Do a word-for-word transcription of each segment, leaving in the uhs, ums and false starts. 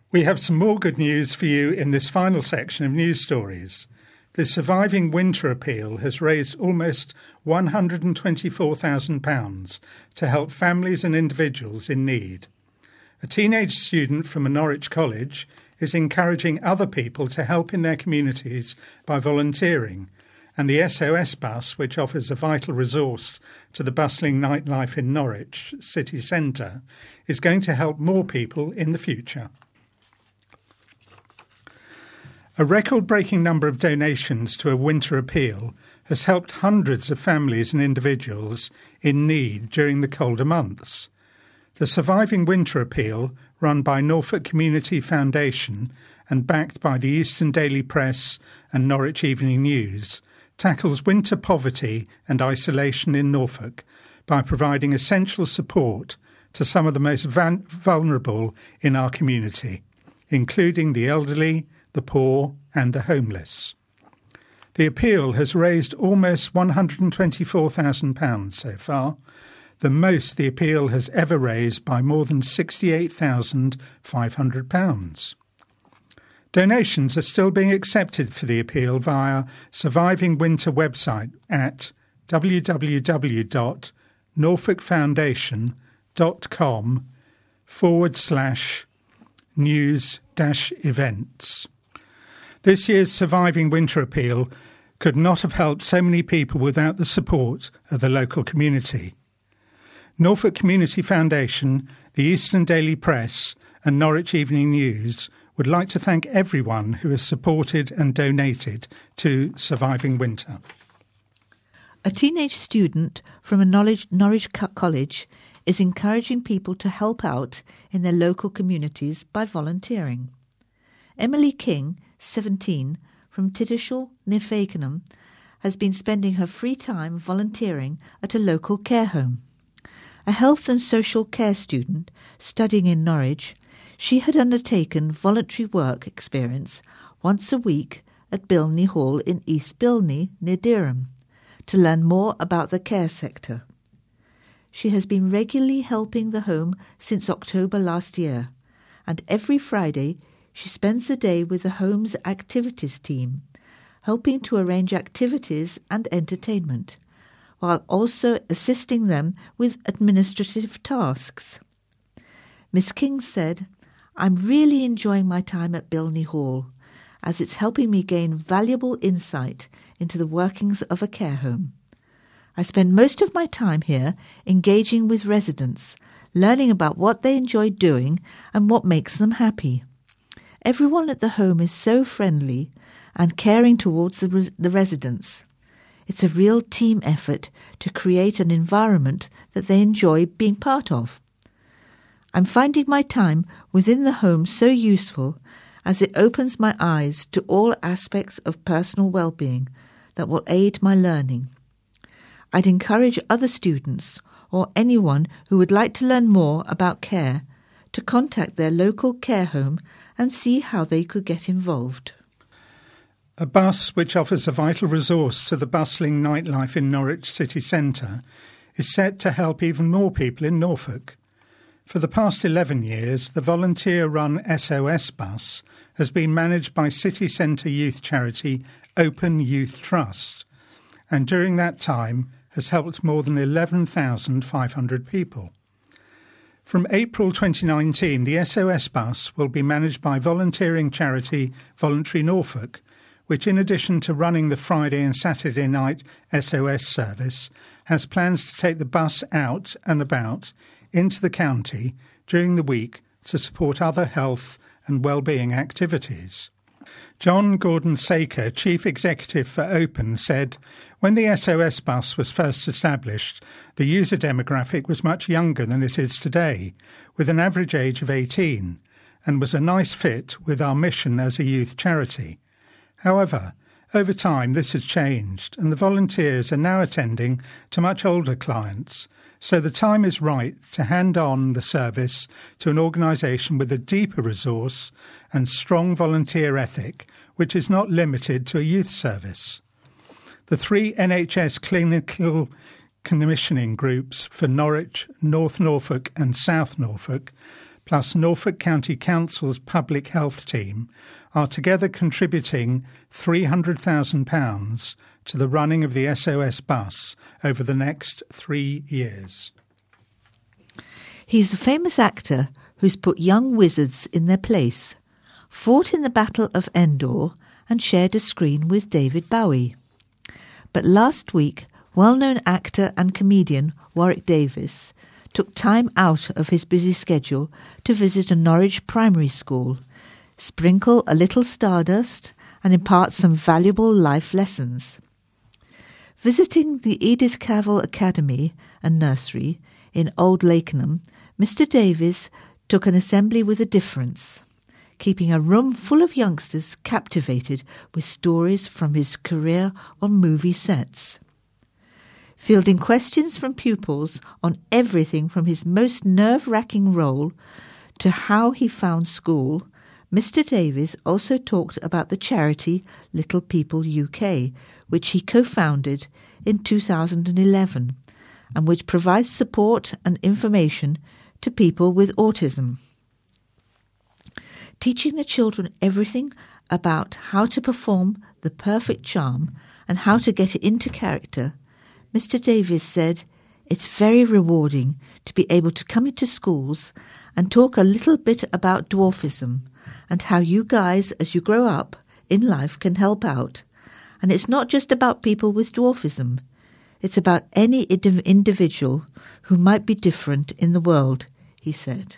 We have some more good news for you in this final section of news stories. The Surviving Winter Appeal has raised almost one hundred twenty-four thousand pounds to help families and individuals in need. A teenage student from a Norwich college is encouraging other people to help in their communities by volunteering, and the S O S bus, which offers a vital resource to the bustling nightlife in Norwich city centre, is going to help more people in the future. A record-breaking number of donations to a winter appeal has helped hundreds of families and individuals in need during the colder months. The Surviving Winter Appeal, run by Norfolk Community Foundation and backed by the Eastern Daily Press and Norwich Evening News, tackles winter poverty and isolation in Norfolk by providing essential support to some of the most van- vulnerable in our community, including the elderly, the poor and the homeless. The appeal has raised almost one hundred twenty-four thousand pounds so far, the most the appeal has ever raised by more than sixty-eight thousand five hundred pounds. Donations are still being accepted for the appeal via Surviving Winter website at www.norfolkfoundation.com forward slash news dash events. This year's Surviving Winter Appeal could not have helped so many people without the support of the local community. Norfolk Community Foundation, the Eastern Daily Press and Norwich Evening News would like to thank everyone who has supported and donated to Surviving Winter. A teenage student from a Norwich, Norwich college is encouraging people to help out in their local communities by volunteering. Emily King, seventeen, from Tiddershall near Fakenham, has been spending her free time volunteering at a local care home. A health and social care student studying in Norwich, she had undertaken voluntary work experience once a week at Bilney Hall in East Bilney near Dereham to learn more about the care sector. She has been regularly helping the home since October last year, and every Friday she spends the day with the home's activities team, helping to arrange activities and entertainment, while also assisting them with administrative tasks. Miss King said, "I'm really enjoying my time at Bilney Hall, as it's helping me gain valuable insight into the workings of a care home. I spend most of my time here engaging with residents, learning about what they enjoy doing and what makes them happy. Everyone at the home is so friendly and caring towards the, res- the residents. It's a real team effort to create an environment that they enjoy being part of. I'm finding my time within the home so useful as it opens my eyes to all aspects of personal well-being that will aid my learning. I'd encourage other students or anyone who would like to learn more about care to contact their local care home and see how they could get involved." A bus which offers a vital resource to the bustling nightlife in Norwich city centre is set to help even more people in Norfolk. For the past eleven years, the volunteer-run S O S bus has been managed by city centre youth charity Open Youth Trust, and during that time has helped more than eleven thousand five hundred people. From April twenty nineteen, the S O S bus will be managed by volunteering charity Voluntary Norfolk, which in addition to running the Friday and Saturday night S O S service, has plans to take the bus out and about into the county during the week to support other health and well-being activities. John Gordon-Saker, Chief Executive for Open, said, "When the S O S bus was first established, the user demographic was much younger than it is today, with an average age of eighteen, and was a nice fit with our mission as a youth charity. However, over time this has changed, and the volunteers are now attending to much older clients, so the time is right to hand on the service to an organisation with a deeper resource and strong volunteer ethic, which is not limited to a youth service. The three N H S clinical commissioning groups for Norwich, North Norfolk and South Norfolk plus Norfolk County Council's public health team are together contributing three hundred thousand pounds to the running of the S O S bus over the next three years. He's a famous actor who's put young wizards in their place, fought in the Battle of Endor and shared a screen with David Bowie. But last week, well-known actor and comedian Warwick Davis took time out of his busy schedule to visit a Norwich primary school, sprinkle a little stardust and impart some valuable life lessons. Visiting the Edith Cavell Academy and Nursery in Old Lakenham, Mister Davies took an assembly with a difference, keeping a room full of youngsters captivated with stories from his career on movie sets. Fielding questions from pupils on everything from his most nerve-wracking role to how he found school, Mister Davies also talked about the charity Little People U K, which he co-founded in two thousand eleven, and which provides support and information to people with autism. Teaching the children everything about how to perform the perfect charm and how to get it into character, Mister Davies said, "It's very rewarding to be able to come into schools and talk a little bit about dwarfism and how you guys, as you grow up in life, can help out. And it's not just about people with dwarfism. It's about any individual who might be different in the world," he said.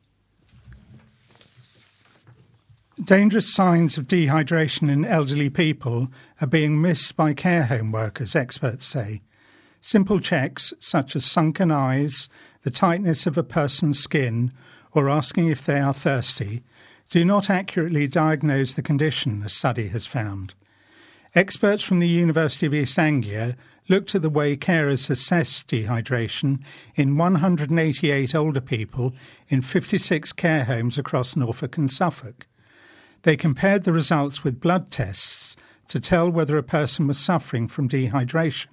Dangerous signs of dehydration in elderly people are being missed by care home workers, experts say. Simple checks, such as sunken eyes, the tightness of a person's skin, or asking if they are thirsty, do not accurately diagnose the condition, a study has found. Experts from the University of East Anglia looked at the way carers assess dehydration in one hundred eighty-eight older people in fifty-six care homes across Norfolk and Suffolk. They compared the results with blood tests to tell whether a person was suffering from dehydration.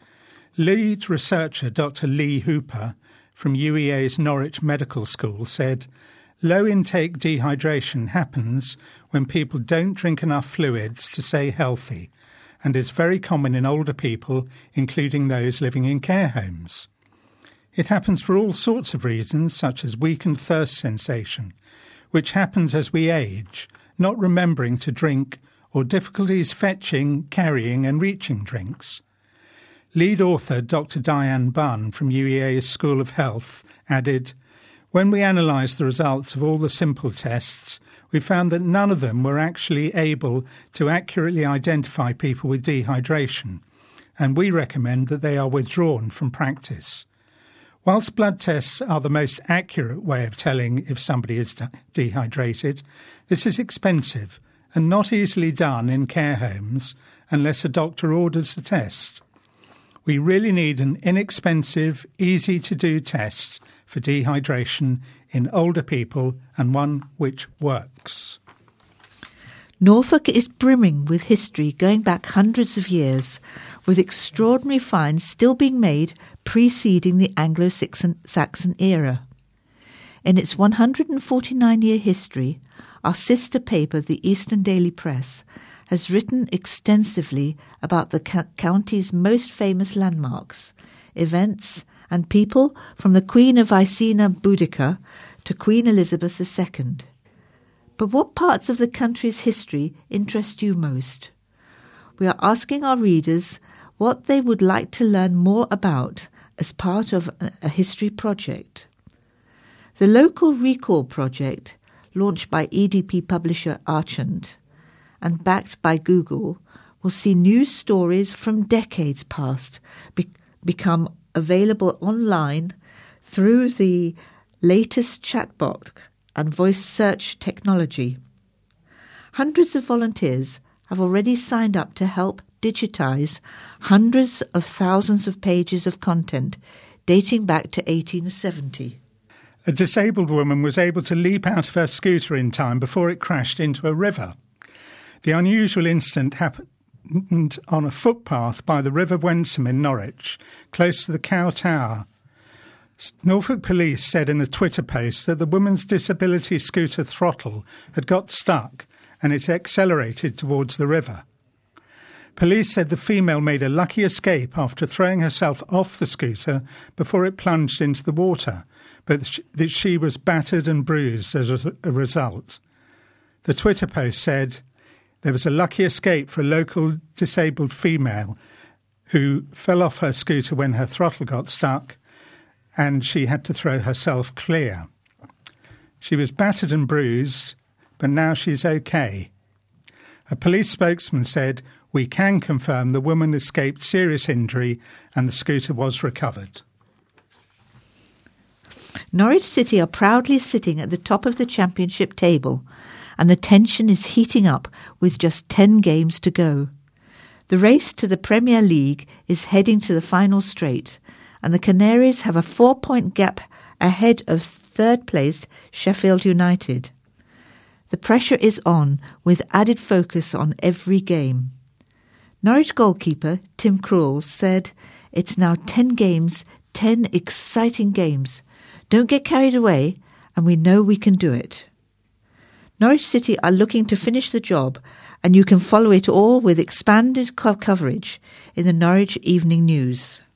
Lead researcher Doctor Lee Hooper from U E A's Norwich Medical School said, "Low intake dehydration happens when people don't drink enough fluids to stay healthy, and is very common in older people, including those living in care homes. It happens for all sorts of reasons, such as weakened thirst sensation, which happens as we age, not remembering to drink, or difficulties fetching, carrying and reaching drinks." Lead author Doctor Diane Bunn from U E A's School of Health added, "When we analysed the results of all the simple tests, we found that none of them were actually able to accurately identify people with dehydration, and we recommend that they are withdrawn from practice. Whilst blood tests are the most accurate way of telling if somebody is de- dehydrated, this is expensive and not easily done in care homes unless a doctor orders the test. We really need an inexpensive, easy-to-do test for dehydration in older people, and one which works." Norfolk is brimming with history going back hundreds of years, with extraordinary finds still being made preceding the Anglo-Saxon era. In its one hundred forty-nine year history, our sister paper, the Eastern Daily Press, has written extensively about the ca- county's most famous landmarks, events and people from the Queen of Icena Boudica to Queen Elizabeth the Second. But what parts of the country's history interest you most? We are asking our readers what they would like to learn more about as part of a history project. The Local Recall Project, launched by E D P publisher Archant and backed by Google, will see news stories from decades past be- become available online through the latest chatbot and voice search technology. Hundreds of volunteers have already signed up to help digitize hundreds of thousands of pages of content dating back to eighteen seventy. A disabled woman was able to leap out of her scooter in time before it crashed into a river. The unusual incident happened on a footpath by the River Wensum in Norwich, close to the Cow Tower. Norfolk Police said in a Twitter post that the woman's disability scooter throttle had got stuck and it accelerated towards the river. Police said the female made a lucky escape after throwing herself off the scooter before it plunged into the water, but that she was battered and bruised as a result. The Twitter post said there was a lucky escape for a local disabled female who fell off her scooter when her throttle got stuck and she had to throw herself clear. She was battered and bruised, but now she's okay. A police spokesman said, "We can confirm the woman escaped serious injury and the scooter was recovered." Norwich City are proudly sitting at the top of the championship table, and the tension is heating up with just ten games to go. The race to the Premier League is heading to the final straight, and the Canaries have a four-point gap ahead of third-placed Sheffield United. The pressure is on, with added focus on every game. Norwich goalkeeper Tim Krul said, "It's now ten games, ten exciting games. Don't get carried away, and we know we can do it." Norwich City are looking to finish the job, and you can follow it all with expanded co- coverage in the Norwich Evening News.